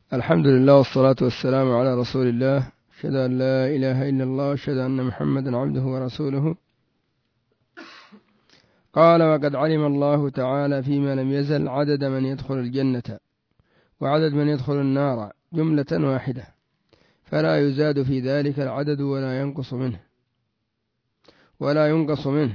الحمد لله والصلاة والسلام على رسول الله، أشهد أن لا إله إلا الله وأشهد أن محمدا عبده ورسوله. قال: وقد علم الله تعالى فيما لم يزل عدد من يدخل الجنة وعدد من يدخل النار جملة واحدة، فلا يزاد في ذلك العدد ولا ينقص منه.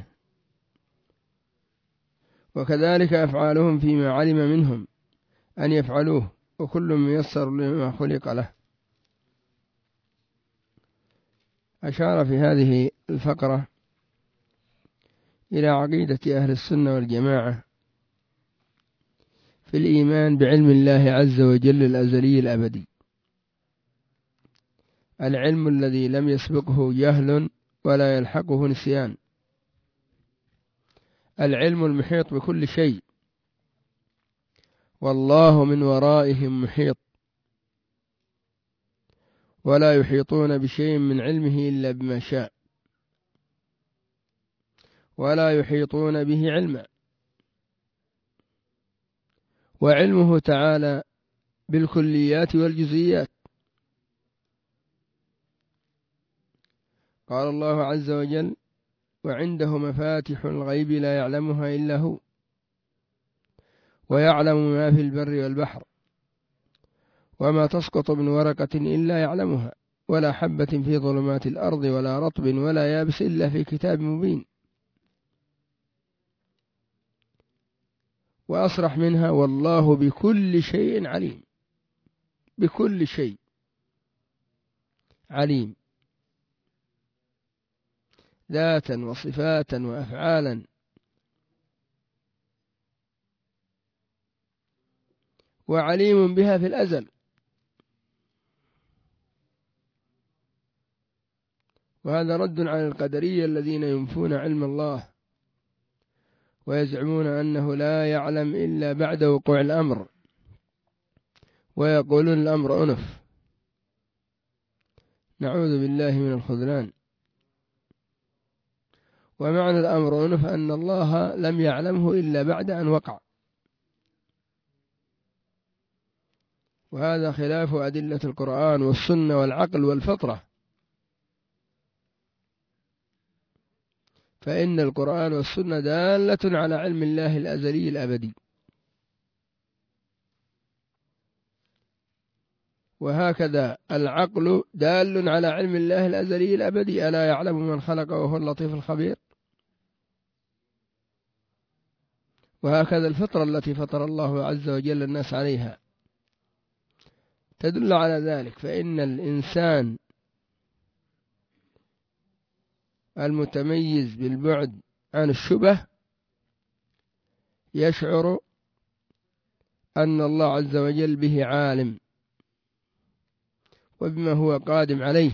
وكذلك أفعالهم فيما علم منهم أن يفعلوه، وكل ميسر لما خلق له. أشار في هذه الفقرة إلى عقيدة أهل السنة والجماعة في الإيمان بعلم الله عز وجل الأزلي الأبدي، العلم الذي لم يسبقه جهل ولا يلحقه نسيان، العلم المحيط بكل شيء، والله من ورائهم محيط، ولا يحيطون بشيء من علمه إلا بما شاء، ولا يحيطون به علما. وعلمه تعالى بالكليات والجزئيات. قال الله عز وجل: وعنده مفاتح الغيب لا يعلمها إلا هو، ويعلم ما في البر والبحر، وما تسقط من ورقة إلا يعلمها، ولا حبة في ظلمات الأرض ولا رطب ولا يابس إلا في كتاب مبين. وأصرح منها: والله بكل شيء عليم. بكل شيء عليم، ذاتا وصفاتا وأفعالا. وعليم بها في الأزل. وهذا رد على القدرية الذين ينفون علم الله ويزعمون أنه لا يعلم إلا بعد وقوع الأمر، ويقولون الأمر أنف. نعوذ بالله من الخذلان. ومعنى الأمر أنف أن الله لم يعلمه إلا بعد أن وقع، وهذا خلاف أدلة القرآن والسنة والعقل والفطرة. فإن القرآن والسنة دالة على علم الله الأزلي الأبدي، وهكذا العقل دال على علم الله الأزلي الأبدي. ألا يعلم من خلق وهو اللطيف الخبير. وهكذا الفطرة التي فطر الله عز وجل الناس عليها تدل على ذلك. فإن الإنسان المتميز بالبعد عن الشبه يشعر أن الله عز وجل به عالم وبما هو قادم عليه.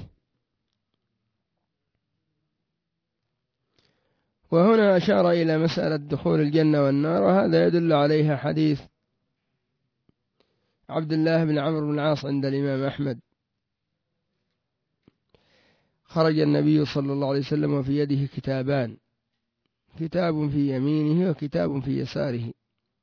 وهنا أشار إلى مسألة دخول الجنة والنار، وهذا يدل عليها حديث عبد الله بن عمرو بن العاص عند الإمام أحمد. خرج النبي صلى الله عليه وسلم وفي يده كتابان، كتاب في يمينه وكتاب في يساره،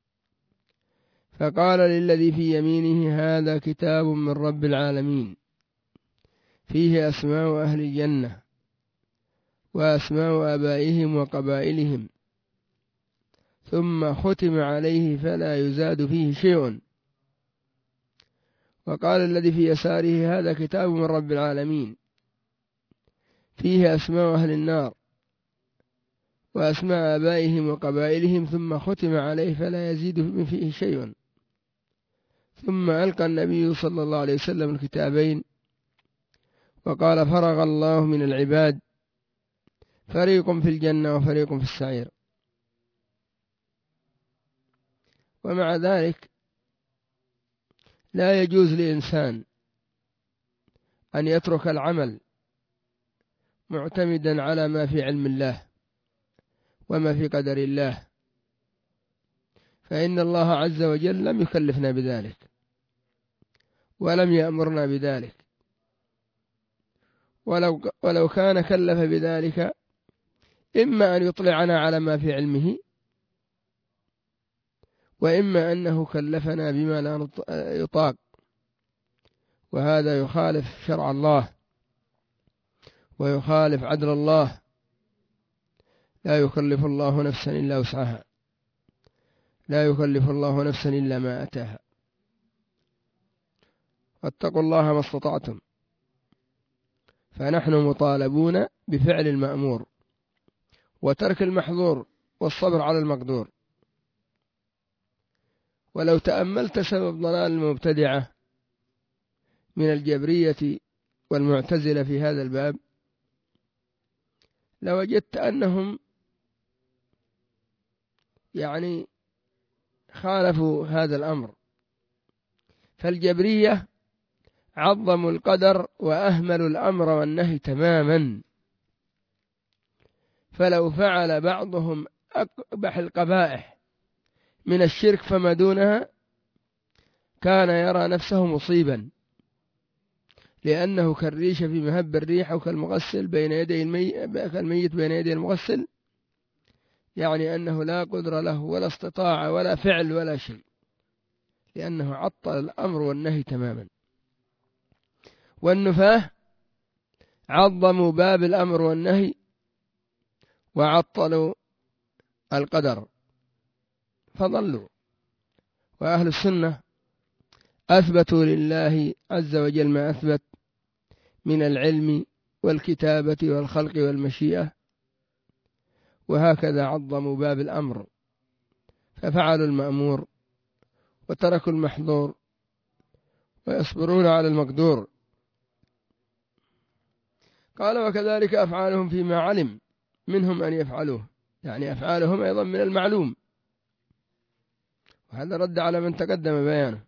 فقال للذي في يمينه: هذا كتاب من رب العالمين، فيه أسماء أهل الجنة وأسماء آبائهم وقبائلهم، ثم ختم عليه فلا يزاد فيه شيء. وقال الذي في يساره: هذا كتاب من رب العالمين، فيه أسماء أهل النار وأسماء آبائهم وقبائلهم، ثم ختم عليه فلا يزيد فيه شيء. ثم ألقى النبي صلى الله عليه وسلم الكتابين وقال: فرغ الله من العباد، فريق في الجنة وفريق في السعير. ومع ذلك لا يجوز لإنسان أن يترك العمل معتمدا على ما في علم الله وما في قدر الله، فإن الله عز وجل لم يكلفنا بذلك ولم يأمرنا بذلك. ولو كان كلف بذلك، إما أن يطلعنا على ما في علمه، وإما أنه كلفنا بما لا يطاق. وهذا يخالف شرع الله ويخالف عدل الله. لا يكلف الله نفسا إلا وسعها، لا يكلف الله نفسا إلا ما أتاها. واتقوا الله ما استطعتم، فنحن مطالبون بفعل المأمور وترك المحظور والصبر على المقدور. ولو تأملت سبب ضلال المبتدعة من الجبرية والمعتزلة في هذا الباب لوجدت أنهم خالفوا هذا الأمر. فالجبرية عظموا القدر وأهملوا الأمر والنهي تماما، فلو فعل بعضهم أقبح القبائح من الشرك فما دونها كان يرى نفسه مصيبا، لأنه كالريش في مهب الريح أو كالمغسل بين يدي كالميت بين يدي المغسل، يعني أنه لا قدرة له ولا استطاعة ولا فعل ولا شيء، لأنه عطل الأمر والنهي تماما. والنفاة عظموا باب الأمر والنهي وعطلوا القدر فضلوا. وأهل السنة أثبتوا لله عز وجل ما أثبت من العلم والكتابة والخلق والمشيئة، وهكذا عظموا باب الأمر ففعلوا المأمور وتركوا المحظور ويصبرون على المقدور. قال وكذلك أفعالهم فيما علم منهم أن يفعلوه، يعني أفعالهم أيضا من المعلوم، وهذا رد على من تقدم بيانه.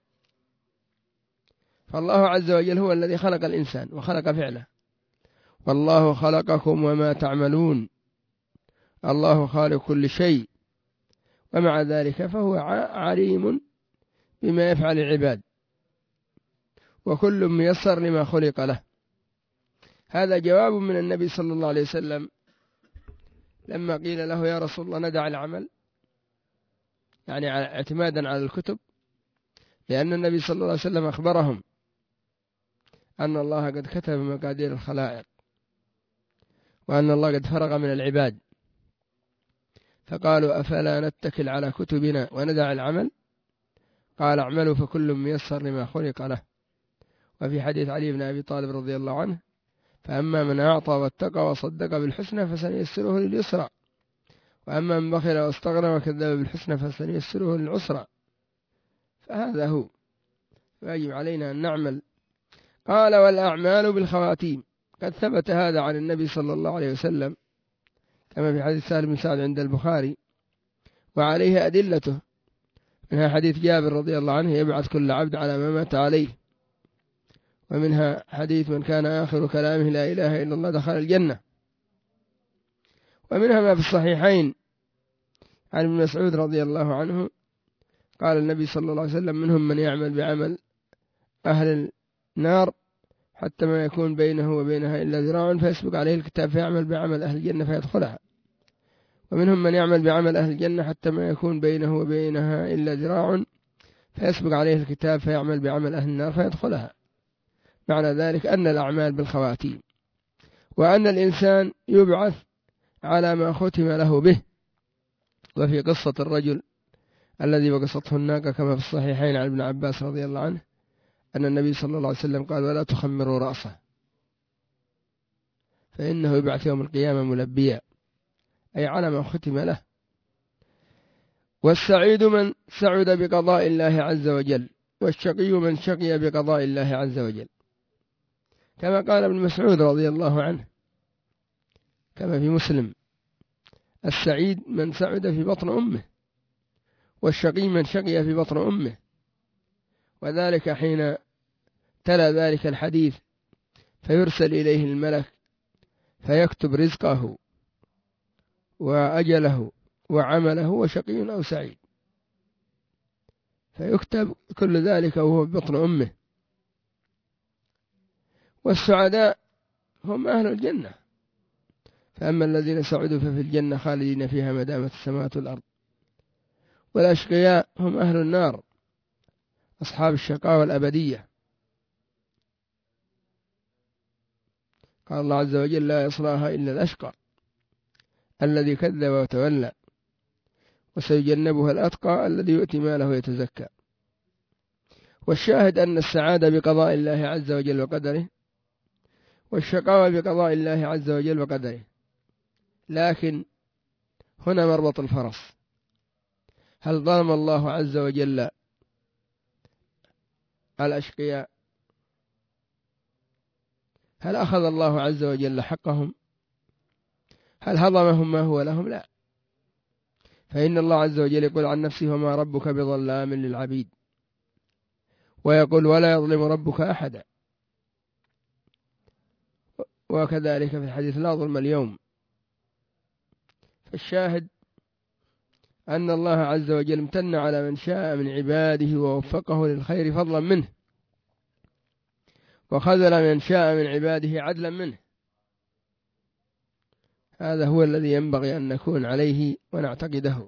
فالله عز وجل هو الذي خلق الإنسان وخلق فعله، والله خلقكم وما تعملون، الله خالق كل شيء، ومع ذلك فهو عليم بما يفعل العباد، وكل ميسر لما خلق له. هذا جواب من النبي صلى الله عليه وسلم لما قيل له يا رسول الله ندع العمل، يعني اعتمادا على الكتب، لأن النبي صلى الله عليه وسلم أخبرهم أن الله قد كتب مقادير الخلائق وأن الله قد فرغ من العباد، فقالوا أفلا نتكل على كتبنا وندع العمل؟ قال اعملوا فكل ميسر لما خلق له. وفي حديث علي بن أبي طالب رضي الله عنه فأما من أعطى واتقى وصدق بالحسنى فسنيسره لليسرى، وأما من بخل واستغنى وكذب بالحسنى فسنيسره للعسرى. فهذا هو، فيجب علينا أن نعمل. قال والأعمال بالخواتيم، قد ثبت هذا عن النبي صلى الله عليه وسلم كما في حديث سهل بن سعد عند البخاري، وعليه أدلته، منها حديث جابر رضي الله عنه يبعث كل عبد على ما مات عليه، ومنها حديث من كان آخر كلامه لا إله إلا الله دخل الجنة، ومنها ما في الصحيحين عن ابن مسعود رضي الله عنه قال النبي صلى الله عليه وسلم منهم من يعمل بعمل أهل النار حتى ما يكون بينه وبينها إلا ذراع فيسبق عليه الكتاب فيعمل بعمل أهل الجنة فيدخلها، ومنهم من يعمل بعمل أهل الجنة حتى ما يكون بينه وبينها إلا ذراع فيسبق عليه الكتاب فيعمل بعمل أهل النار فيدخلها. معنى ذلك أن الأعمال بالخواتيم، وأن الإنسان يبعث على ما ختم له به. وفي قصة الرجل الذي وقصته الناقة كما في الصحيحين عن ابن عباس رضي الله عنه أن النبي صلى الله عليه وسلم قال ولا تخمروا رأسه فإنه يبعث يوم القيامة ملبيا، أي على ما ختم له. والسعيد من سعد بقضاء الله عز وجل، والشقي من شقي بقضاء الله عز وجل، كما قال ابن مسعود رضي الله عنه كما في مسلم السعيد من سعد في بطن أمه، والشقي من شقي في بطن أمه. وذلك حين تلا ذلك الحديث فيرسل إليه الملك فيكتب رزقه وأجله وعمله وشقي أو سعيد، فيكتب كل ذلك وهو ببطن أمه. والسعداء هم أهل الجنة، فأما الذين سعدوا ففي الجنة خالدين فيها ما دامت السماوات والأرض. والأشقياء هم أهل النار أصحاب الشقاوة الأبدية. قال الله عز وجل لا يصلاها إلا الأشقى الذي كذب وتولى وسيجنبها الأتقى الذي يؤتي ماله يتزكى. والشاهد أن السعادة بقضاء الله عز وجل وقدره، والشقاوة بقضاء الله عز وجل وقدره. لكن هنا مربط الفرس، هل ظلم الله عز وجل الأشقياء؟ هل أخذ الله عز وجل حقهم؟ هل هضمهم ما هو لهم؟ لا، فإن الله عز وجل يقول عن نفسه وما ربك بظلام للعبيد، ويقول ولا يظلم ربك أحدا، وكذلك في الحديث لا ظلم اليوم. فالشاهد أن الله عز وجل امتن على من شاء من عباده ووفقه للخير فضلا منه، وخذل من شاء من عباده عدلا منه. هذا هو الذي ينبغي أن نكون عليه ونعتقده.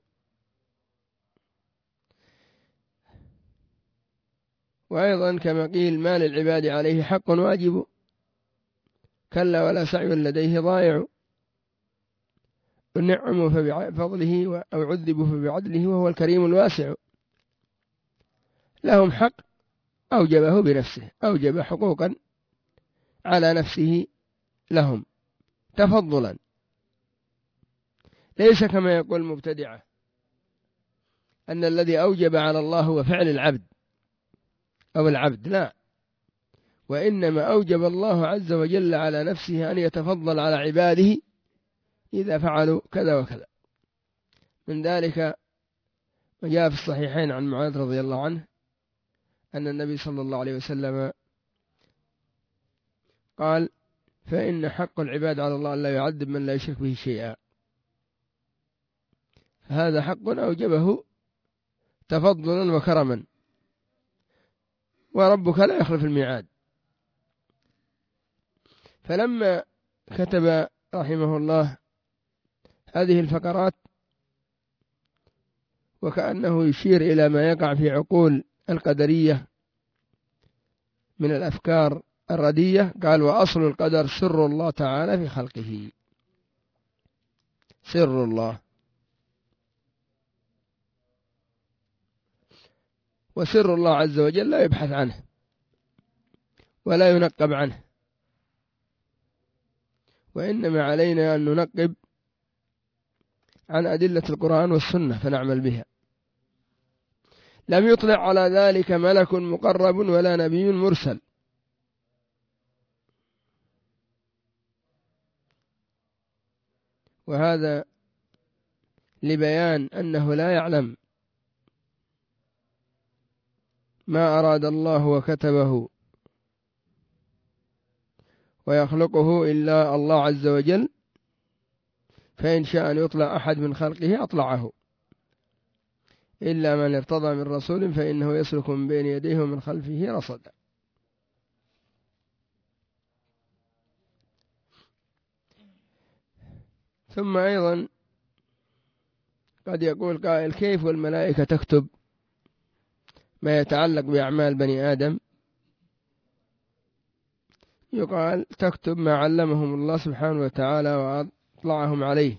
وأيضا كما قيل ما للعباد عليه حق واجب، كلا ولا سعي لديه ضائع، نعموا فبفضله أو عذبوا فبعدله وهو الكريم الواسع. لهم حق أوجبه بنفسه، أوجب حقوقا على نفسه لهم تفضلا، ليس كما يقول المبتدعة أن الذي أوجب على الله هو فعل العبد أو العبد، لا، وإنما أوجب الله عز وجل على نفسه أن يتفضل على عباده إذا فعلوا كذا وكذا. من ذلك ما جاء في الصحيحين عن معاذ رضي الله عنه أن النبي صلى الله عليه وسلم قال فإن حق العباد على الله أن لا يعذب من لا يشرك به شيئا، فهذا حق أوجبه تفضلا وكرما، وربك لا يخلف الميعاد. فلما كتب رحمه الله هذه الفقرات وكأنه يشير إلى ما يقع في عقول القدرية من الأفكار الردية، قال وأصل القدر سر الله تعالى في خلقه، سر الله، وسر الله عز وجل لا يبحث عنه ولا ينقب عنه، وإنما علينا أن ننقب عن أدلة القرآن والسنة فنعمل بها. لم يطلع على ذلك ملك مقرب ولا نبي مرسل، وهذا لبيان أنه لا يعلم ما أراد الله وكتبه ويخلقه إلا الله عز وجل، فإن شاء أن يطلع أحد من خلقه أطلعه، إلا من ارتضى من رسول فإنه يسلك من بين يديه ومن خلفه رصدا. ثم أيضا قد يقول قائل كيف والملائكة تكتب ما يتعلق بأعمال بني آدم؟ يقال تكتب ما علمهم الله سبحانه وتعالى وأطلعهم عليه.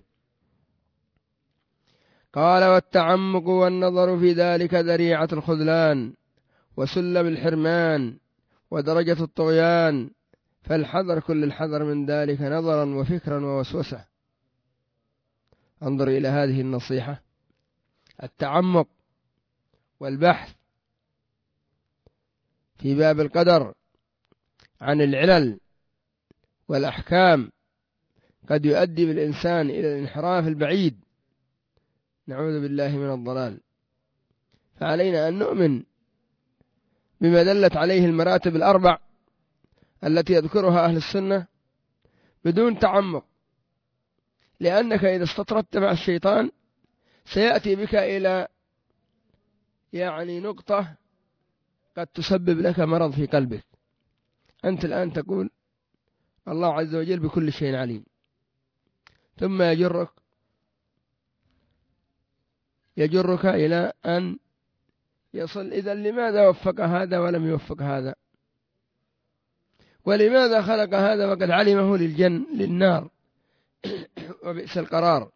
قال والتعمق والنظر في ذلك ذريعة الخذلان وسلم الحرمان ودرجة الطغيان، فالحذر كل الحذر من ذلك نظرا وفكرا ووسوسة. انظر إلى هذه النصيحة، التعمق والبحث في باب القدر عن العلل والأحكام قد يؤدي بالإنسان إلى الانحراف البعيد، نعوذ بالله من الضلال. فعلينا أن نؤمن بما دلت عليه المراتب الأربع التي يذكرها أهل السنة بدون تعمق، لأنك إذا استطردت مع الشيطان سيأتي بك إلى نقطة قد تسبب لك مرض في قلبك. أنت الآن تقول الله عز وجل بكل شيء عليم، ثم يجرك إلى أن يصل إذا لماذا وفق هذا ولم يوفق هذا؟ ولماذا خلق هذا وقد علمه للنار وبئس القرار؟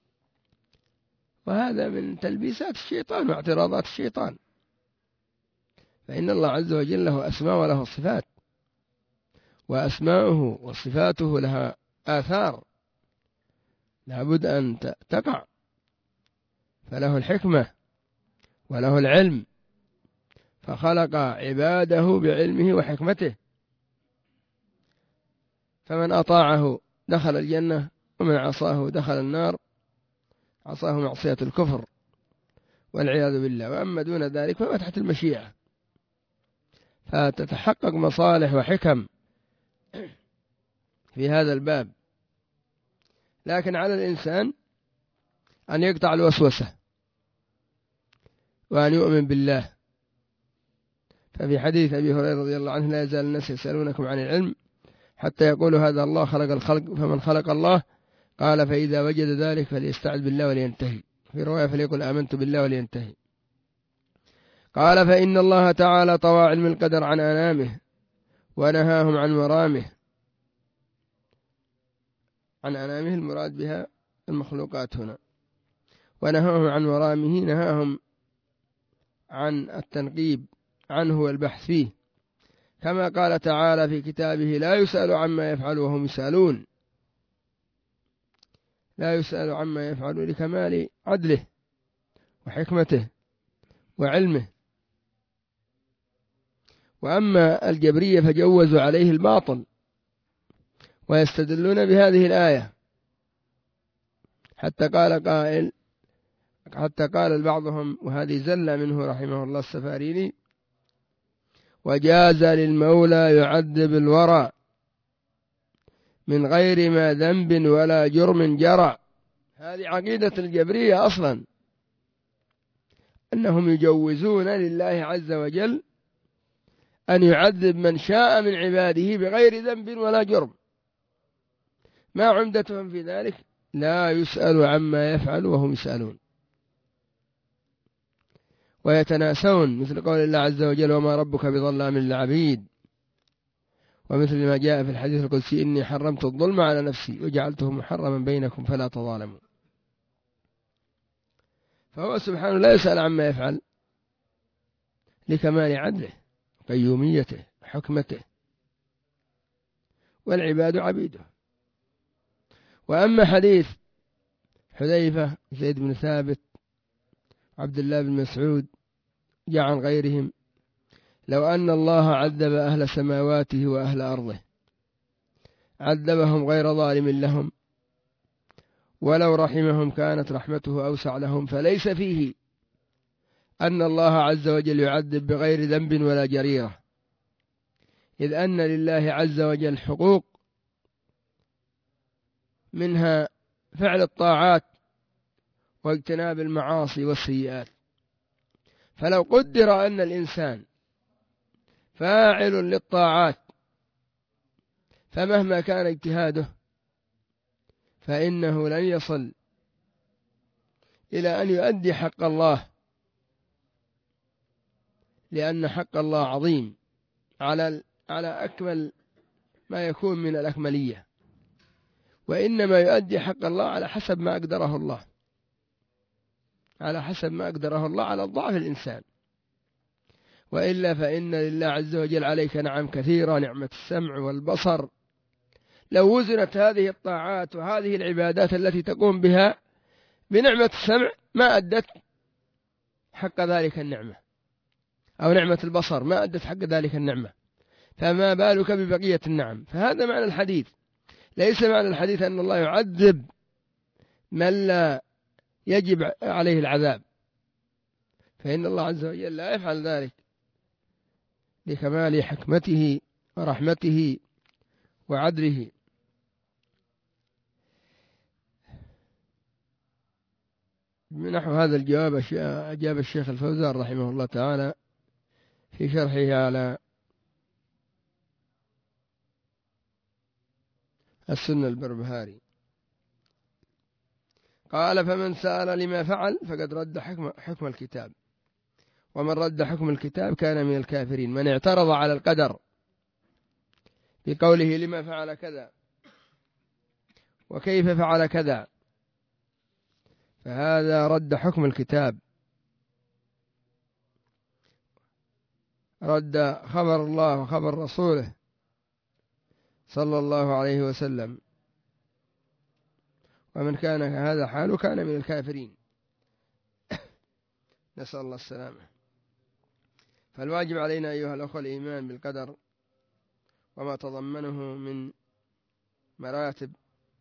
وهذا من تلبيسات الشيطان واعتراضات الشيطان، فإن الله عز وجل له أسماء وله صفات، وأسماؤه وصفاته لها آثار لابد أن تقع، فله الحكمة وله العلم، فخلق عباده بعلمه وحكمته، فمن أطاعه دخل الجنة، ومن عصاه دخل النار، عصاه معصية الكفر والعياذ بالله. وأما دون ذلك فهو تحت المشيئة، فتتحقق مصالح وحكم في هذا الباب، لكن على الإنسان أن يقطع الوسوسة وأن يؤمن بالله. ففي حديث أبي هريرة رضي الله عنه: لا يزال الناس يسألونكم عن العلم حتى يقولوا هذا الله خلق الخلق، فمن خلق الله قال فإذا وجد ذلك فليستعذ بالله ولينتهي، في رواية فليقل آمنت بالله ولينتهي. قال فإن الله تعالى طوى علم القدر عن أنامه ونهاهم عن مرامه. عن أنامه المراد بها المخلوقات هنا، ونهاهم عن مرامه نهاهم عن التنقيب عنه والبحث فيه، كما قال تعالى في كتابه: لا يسأل عما يفعل وهم يسألون. لا يسأل عما يفعل لكمال عدله وحكمته وعلمه. وأما الجبرية فجوزوا عليه الباطل ويستدلون بهذه الآية، حتى قال بعضهم، وهذه زلة منه رحمه الله السفاريني: وجاز للمولى يعذب الورى من غير ما ذنب ولا جرم جرى. هذه عقيدة الجبرية أصلا، أنهم يجوزون لله عز وجل أن يعذب من شاء من عباده بغير ذنب ولا جرم. ما عمدتهم في ذلك؟ لا يسأل عما يفعل وهم يسألون، ويتناسون، مثل قول الله عز وجل: وما ربك بظلام للعبيد، ومثل ما جاء في الحديث القدسي: إني حرمت الظلم على نفسي وجعلته محرما بينكم فلا تظالموا. فهو سبحانه لا يسأل عما يفعل لكمال عدله قيوميته حكمته، والعباد عبيده. وأما حديث حذيفة زيد بن ثابت عبد الله بن مسعود جاء عن غيرهم: لو أن الله عذب أهل سماواته وأهل أرضه عذبهم غير ظالم لهم، ولو رحمهم كانت رحمته أوسع لهم، فليس فيه أن الله عز وجل يعذب بغير ذنب ولا جريرة، إذ أن لله عز وجل حقوق، منها فعل الطاعات واجتناب المعاصي والسيئات. فلو قدر أن الإنسان فاعل للطاعات فمهما كان اجتهاده فإنه لن يصل إلى أن يؤدي حق الله، لأن حق الله عظيم على أكمل ما يكون من الأكملية، وإنما يؤدي حق الله على حسب ما أقدره الله، على حسب ما أقدره الله على الضعف الإنسان. وإلا فإن لله عز وجل عليك نعم كثيرة، نعمة السمع والبصر، لو وزنت هذه الطاعات وهذه العبادات التي تقوم بها بنعمة السمع ما أدت حق ذلك النعمة، أو نعمة البصر ما أدت حق ذلك النعمة، فما بالك ببقية النعم. فهذا معنى الحديث، ليس معنى الحديث أن الله يعذب من لا يجب عليه العذاب، فإن الله عز وجل لا يفعل ذلك لكمال حكمته ورحمته وعدله. من نحو هذا الجواب أجاب الشيخ الفوزان رحمه الله تعالى في شرحه على السنة البربهاري، قال: فمن سأل لما فعل فقد رد حكم الكتاب، ومن رد حكم الكتاب كان من الكافرين. من اعترض على القدر بقوله لما فعل كذا وكيف فعل كذا، فهذا رد حكم الكتاب، رد خبر الله وخبر رسوله صلى الله عليه وسلم، ومن كان هذا حاله كان من الكافرين، نسأل الله السلامة. فالواجب علينا أيها الأخوة الإيمان بالقدر وما تضمنه من مراتب،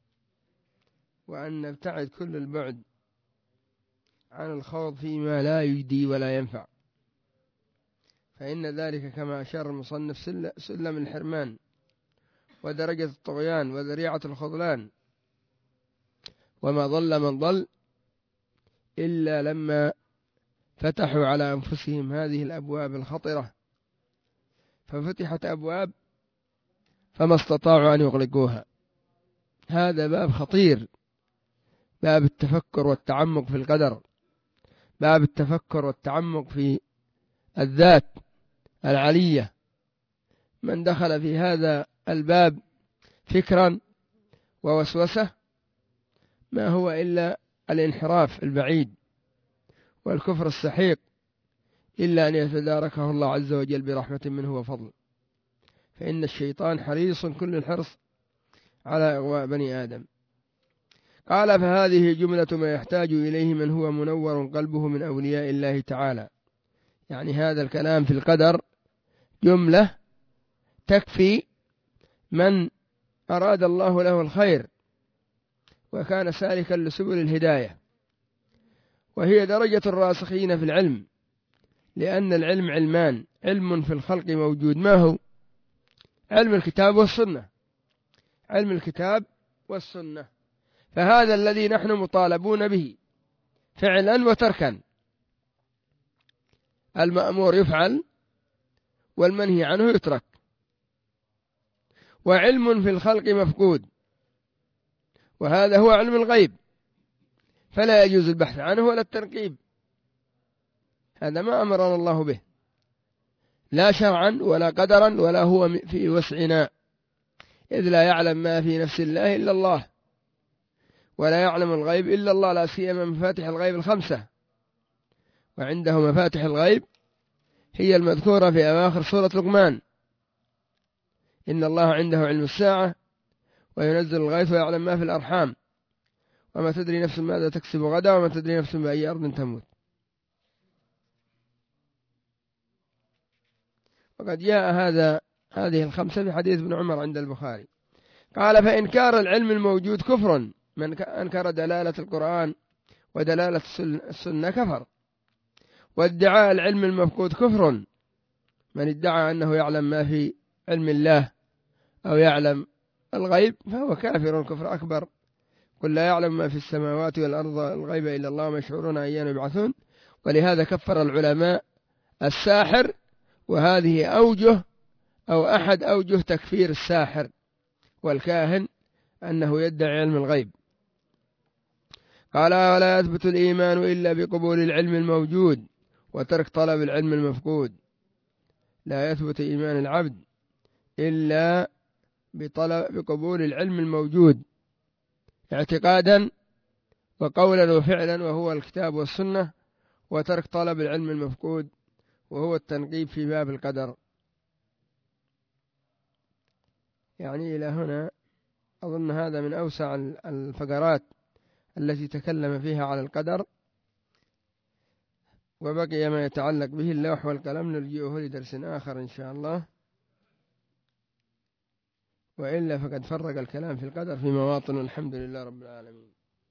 وأن نبتعد كل البعد عن الخوض فيما لا يجدي ولا ينفع، فإن ذلك كما أشار المصنف سلم الحرمان ودرجة الطغيان وذريعة الخذلان، وما ضل من ضل إلا لما فتحوا على أنفسهم هذه الأبواب الخطرة، ففتحت أبواب فما استطاعوا أن يغلقوها. هذا باب خطير، باب التفكر والتعمق في القدر، باب التفكر والتعمق في الذات العلية. من دخل في هذا الباب فكرا ووسوسة ما هو إلا الانحراف البعيد والكفر السحيق، إلا أن يتداركه الله عز وجل برحمة منه وفضل، فإن الشيطان حريص كل الحرص على إغواء بني آدم. قال فهذه جملة ما يحتاج إليه من هو منور قلبه من أولياء الله تعالى، يعني هذا الكلام في القدر جملة تكفي من أراد الله له الخير وكان سالكا لسبل الهداية، وهي درجة الراسخين في العلم، لأن العلم علمان: علم في الخلق موجود، ما هو؟ علم الكتاب والسنة، علم الكتاب والسنة، فهذا الذي نحن مطالبون به فعلا وتركا، المأمور يفعل والمنهي عنه يترك. وعلم في الخلق مفقود، وهذا هو علم الغيب، فلا يجوز البحث عنه ولا التنقيب، هذا ما أمرنا الله به لا شرعا ولا قدرا ولا هو في وسعنا، إذ لا يعلم ما في نفس الله إلا الله، ولا يعلم الغيب إلا الله، لا سيما مفاتح الغيب الخمسة، وعنده مفاتح الغيب هي المذكورة في أواخر سورة لقمان: إن الله عنده علم الساعة وينزل الغيث ويعلم ما في الأرحام وما تدري نفس ماذا تكسب غدا وما تدري نفس بأي أرض تموت. وقد جاء هذه الخمسة في حديث ابن عمر عند البخاري. قال فإنكار العلم الموجود كفر، من أنكر دلالة القرآن ودلالة السنة كفر، وادعاء العلم المفقود كفر، من ادعى أنه يعلم ما في علم الله أو يعلم الغيب فهو كافر كفر أكبر. قل لا يعلم ما في السماوات والأرض الغيب إلا الله وما يشعرون أيان يبعثون. ولهذا كفر العلماء الساحر، وهذه أوجه أو أحد أوجه تكفير الساحر والكاهن، أنه يدعي علم الغيب. قال ولا يثبت الإيمان إلا بقبول العلم الموجود وترك طلب العلم المفقود، لا يثبت إيمان العبد إلا بقبول العلم الموجود اعتقادا وقولا وفعلا، وهو الكتاب والسنة، وترك طلب العلم المفقود وهو التنقيب في باب القدر. يعني إلى هنا أظن هذا من أوسع الفقرات التي تكلم فيها على القدر، وبقي ما يتعلق به اللوح والقلم نرجئه لدرس آخر إن شاء الله، وإلا فقد فرق الكلام في القدر في مواطن، والحمد لله رب العالمين.